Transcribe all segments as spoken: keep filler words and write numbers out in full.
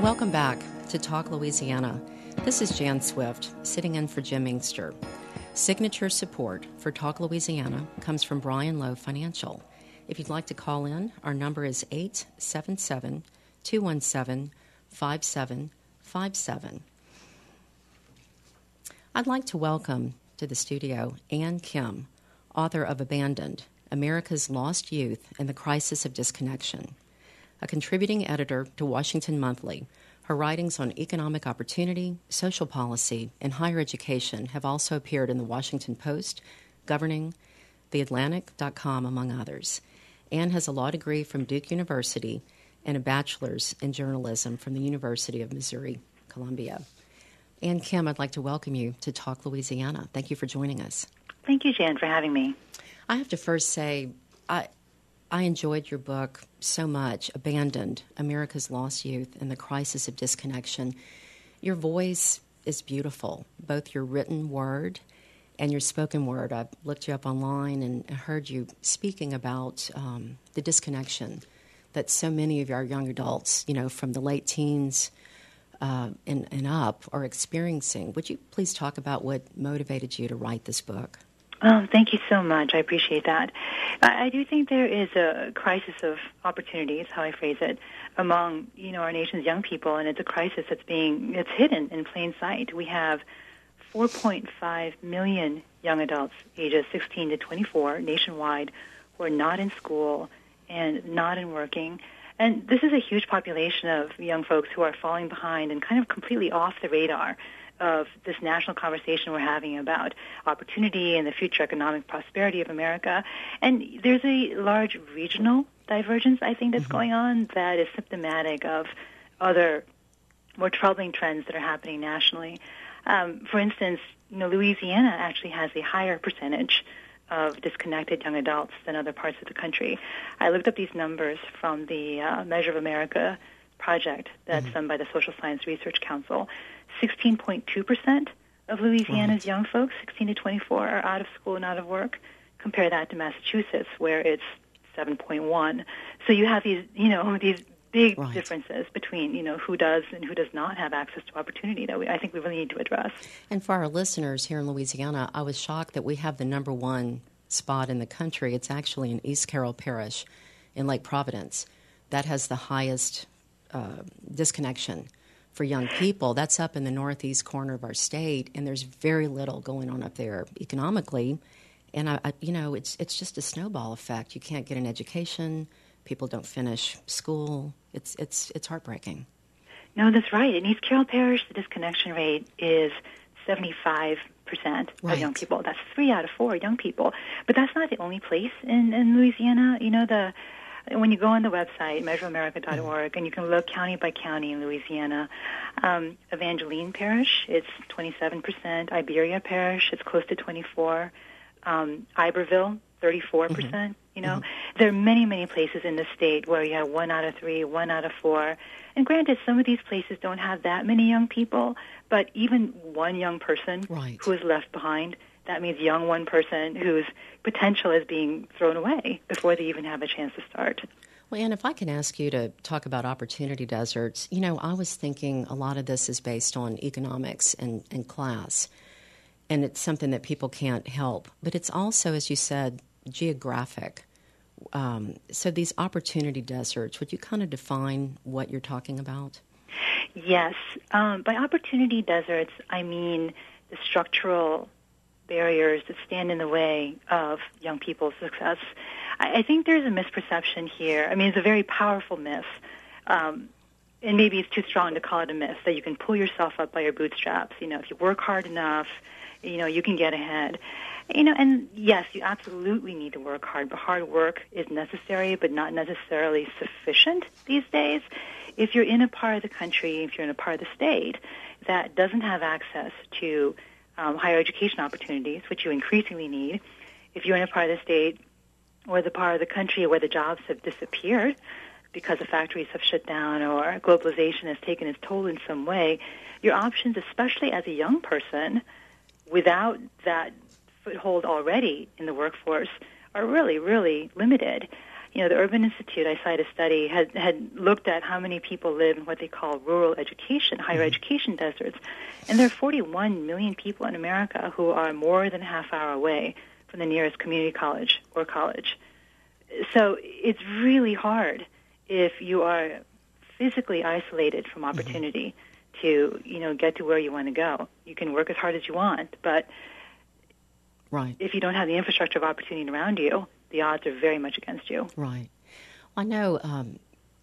Welcome back to Talk Louisiana. This is Jan Swift, sitting in for Jim Inkster. Signature support for Talk Louisiana comes from Brian Lowe Financial. If you'd like to call in, our number is eight seven seven, two one seven, five seven five seven. I'd like to welcome to the studio Ann Kim, author of Abandoned, America's Lost Youth and the Crisis of Disconnection. A contributing editor to Washington Monthly, her writings on economic opportunity, social policy, and higher education have also appeared in the Washington Post, Governing, the Atlantic dot com, among others. Ann has a law degree from Duke University and a bachelor's in journalism from the University of Missouri, Columbia. Ann Kim, I'd like to welcome you to Talk Louisiana. Thank you for joining us. Thank you, Jan, for having me. I have to first say, I I enjoyed your book so much, Abandoned, America's Lost Youth and the Crisis of Disconnection. Your voice is beautiful, both your written word and your spoken word. I looked you up online and heard you speaking about um, the disconnection that so many of our young adults, you know, from the late teens uh, and, and up are experiencing. Would you please talk about what motivated you to write this book? Oh, thank you so much. I appreciate that. I, I do think there is a crisis of opportunity, is how I phrase it, among, you know, our nation's young people, and it's a crisis that's being, it's hidden in plain sight. We have four point five million young adults ages sixteen to twenty-four nationwide who are not in school and not in working. And this is a huge population of young folks who are falling behind and kind of completely off the radar of this national conversation we're having about opportunity and the future economic prosperity of America. And there's a large regional divergence, I think, that's mm-hmm. going on that is symptomatic of other more troubling trends that are happening nationally. Um, for instance, you know, Louisiana actually has a higher percentage of disconnected young adults than other parts of the country. I looked up these numbers from the uh, Measure of America project that's mm-hmm. done by the Social Science Research Council. sixteen point two percent of Louisiana's right. young folks, sixteen to twenty-four, are out of school and out of work. Compare that to Massachusetts, where it's seven point one. So you have these, you know, these big right. differences between, you know, who does and who does not have access to opportunity that we, I think we really need to address. And for our listeners here in Louisiana, I was shocked that we have the number one spot in the country. It's actually in East Carroll Parish in Lake Providence. That has the highest uh, disconnection for young people. That's up in the northeast corner of our state, and there's very little going on up there economically. And, I, I, you know, it's it's just a snowball effect. You can't get an education. People don't finish school. It's it's it's heartbreaking. No, that's right. In East Carroll Parish, the disconnection rate is seventy-five percent right. of young people. That's three out of four young people. But that's not the only place in, in Louisiana. You know, the when you go on the website, measure america dot org, mm-hmm. and you can look county by county in Louisiana, um, Evangeline Parish, it's twenty-seven percent. Iberia Parish, it's close to twenty-four. Um, Iberville, thirty-four percent. Mm-hmm. You know, mm-hmm. there are many, many places in the state where you have one out of three, one out of four. And granted, some of these places don't have that many young people, but even one young person right. who is left behind, that means young one person whose potential is being thrown away before they even have a chance to start. Well, Ann, if I can ask you to talk about opportunity deserts, you know, I was thinking a lot of this is based on economics and, and class, and it's something that people can't help. But it's also, as you said, geographic. Um, so these opportunity deserts, would you kind of define what you're talking about? Yes. Um, by opportunity deserts, I mean the structural barriers that stand in the way of young people's success. I, I think there's a misperception here. I mean, it's a very powerful myth, um, and maybe it's too strong to call it a myth, that you can pull yourself up by your bootstraps. You know, if you work hard enough, you know, you can get ahead. You know, and yes, you absolutely need to work hard, but hard work is necessary, but not necessarily sufficient these days. If you're in a part of the country, if you're in a part of the state that doesn't have access to um, higher education opportunities, which you increasingly need, if you're in a part of the state or the part of the country where the jobs have disappeared because the factories have shut down or globalization has taken its toll in some way, your options, especially as a young person, without that foothold already in the workforce, are really, really limited. You know, the Urban Institute, I cite a study, had, had looked at how many people live in what they call rural education, higher mm-hmm. education deserts. And there are forty-one million people in America who are more than a half hour away from the nearest community college or college. So it's really hard if you are physically isolated from opportunity mm-hmm. to, you know, get to where you want to go. You can work as hard as you want, but right. if you don't have the infrastructure of opportunity around you, the odds are very much against you. Right. I know um,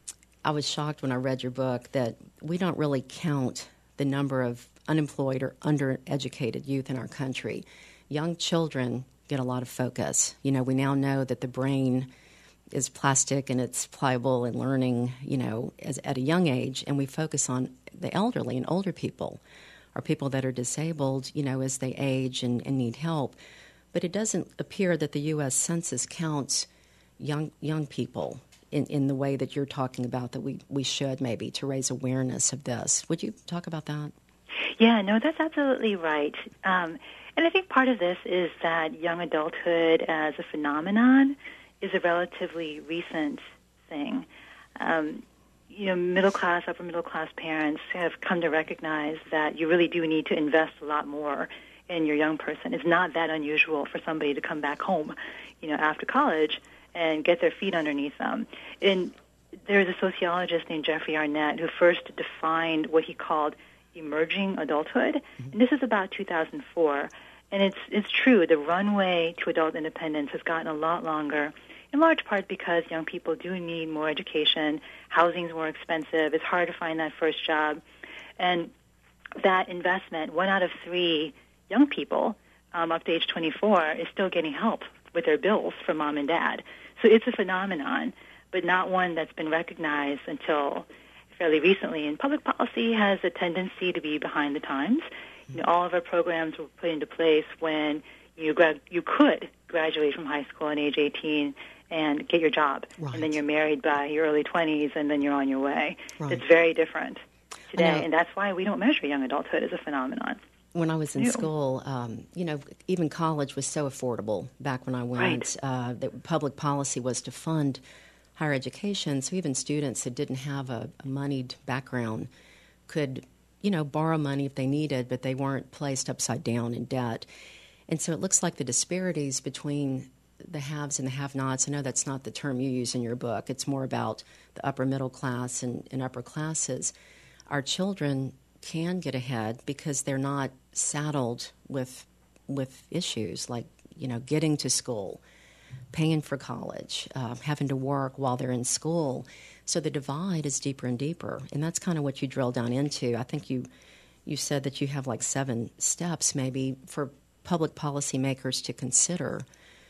I was shocked when I read your book that we don't really count the number of unemployed or undereducated youth in our country. Young children get a lot of focus. You know, we now know that the brain is plastic and it's pliable and learning, you know, as, at a young age, and we focus on the elderly and older people or people that are disabled, you know, as they age and, and need help. But it doesn't appear that the U S Census counts young young people in, in the way that you're talking about that we, we should maybe to raise awareness of this. Would you talk about that? Yeah, no, that's absolutely right. Um, and I think part of this is that young adulthood as a phenomenon is a relatively recent thing. Um, you know, middle-class, upper-middle-class parents have come to recognize that you really do need to invest a lot more in your young person. It's not that unusual for somebody to come back home, you know, after college and get their feet underneath them. And there's a sociologist named Jeffrey Arnett who first defined what he called emerging adulthood, mm-hmm. and this is about two thousand four. And it's it's true, the runway to adult independence has gotten a lot longer, in large part because young people do need more education, housing's more expensive, it's hard to find that first job, and that investment, one out of three young people um, up to age twenty-four is still getting help with their bills from mom and dad. So it's a phenomenon, but not one that's been recognized until fairly recently. And public policy has a tendency to be behind the times. You know, all of our programs were put into place when you grad- you could graduate from high school at age eighteen and get your job, right. and then you're married by your early twenties, and then you're on your way. Right. It's very different today, and that's why we don't measure young adulthood as a phenomenon. When I was in New. school, um, you know, even college was so affordable back when I went. Right. Uh, that public policy was to fund higher education, so even students that didn't have a, a moneyed background could, you know, borrow money if they needed, but they weren't placed upside down in debt. And so it looks like the disparities between the haves and the have-nots, I know that's not the term you use in your book. It's more about the upper middle class and, and upper classes. Our children can get ahead because they're not saddled with with issues like, you know, getting to school, paying for college, uh, having to work while they're in school. So the divide is deeper and deeper, and that's kind of what you drill down into. I think you you said that you have like seven steps maybe for public policymakers to consider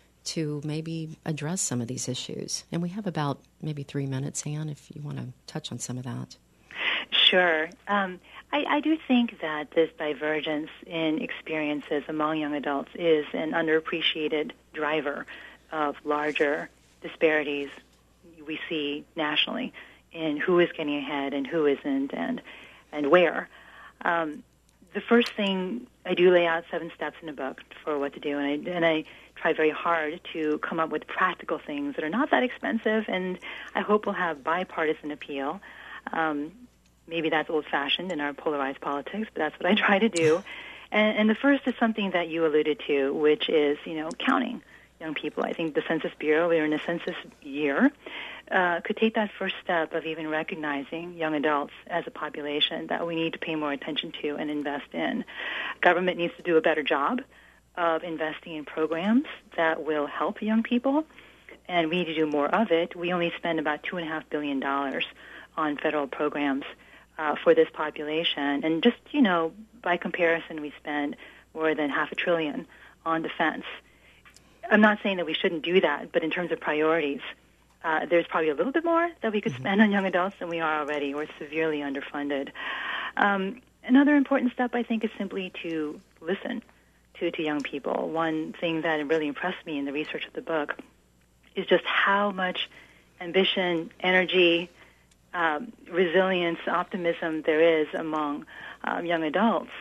to maybe address some of these issues. And we have about maybe three minutes, Anne, if you want to touch on some of that. Sure. Um, I, I do think that this divergence in experiences among young adults is an underappreciated driver of larger disparities we see nationally in who is getting ahead and who isn't and and where. Um, the first thing, I do lay out seven steps in the book for what to do, and I, and I try very hard to come up with practical things that are not that expensive, and I hope will have bipartisan appeal. Um, maybe that's old-fashioned in our polarized politics, but that's what I try to do. And, and the first is something that you alluded to, which is, you know, counting young people. I think the Census Bureau, we're in a census year, uh, could take that first step of even recognizing young adults as a population that we need to pay more attention to and invest in. Government needs to do a better job of investing in programs that will help young people, and we need to do more of it. We only spend about two point five billion dollars on federal programs uh, for this population. And just, you know, by comparison, we spend more than half a trillion on defense. I'm not saying that we shouldn't do that, but in terms of priorities, uh, there's probably a little bit more that we could mm-hmm. spend on young adults than we are already. We're severely underfunded. Um, another important step, I think, is simply to listen to, to young people. One thing that really impressed me in the research of the book is just how much ambition, energy, um, resilience, optimism there is among um, young adults.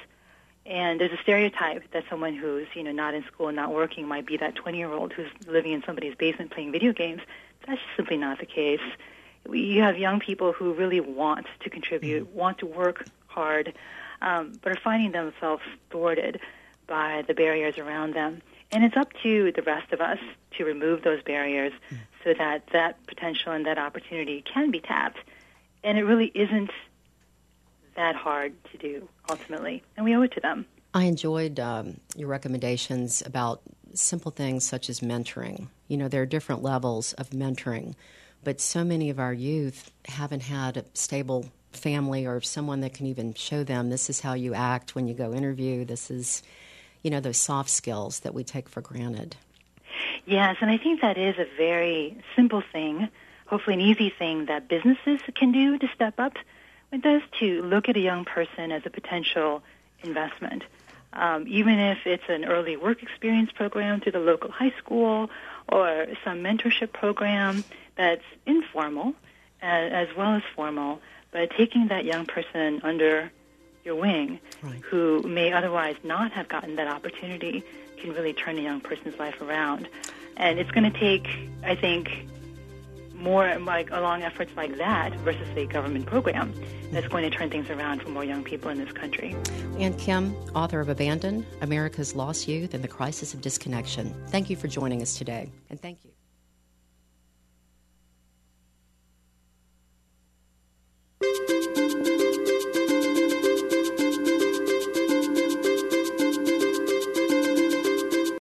And there's a stereotype that someone who's, you know, not in school, not working, might be that twenty-year-old who's living in somebody's basement playing video games. that's just simply not the case. You have young people who really want to contribute, mm-hmm. want to work hard, um, but are finding themselves thwarted by the barriers around them. And it's up to the rest of us to remove those barriers mm-hmm. so that that potential and that opportunity can be tapped. And it really isn't that hard to do, ultimately, and we owe it to them. I enjoyed um, your recommendations about simple things such as mentoring. You know, there are different levels of mentoring, but so many of our youth haven't had a stable family or someone that can even show them this is how you act when you go interview. This is, you know, those soft skills that we take for granted. Yes, and I think that is a very simple thing, hopefully an easy thing that businesses can do to step up. It does to look at a young person as a potential investment. Um, even if it's an early work experience program through the local high school or some mentorship program that's informal uh, as well as formal, but taking that young person under your wing right. who may otherwise not have gotten that opportunity can really turn a young person's life around. And it's going to take, I think, more like along efforts like that versus a government program that's going to turn things around for more young people in this country. Ann Kim, author of Abandoned, America's Lost Youth and the Crisis of Disconnection. Thank you for joining us today, and thank you.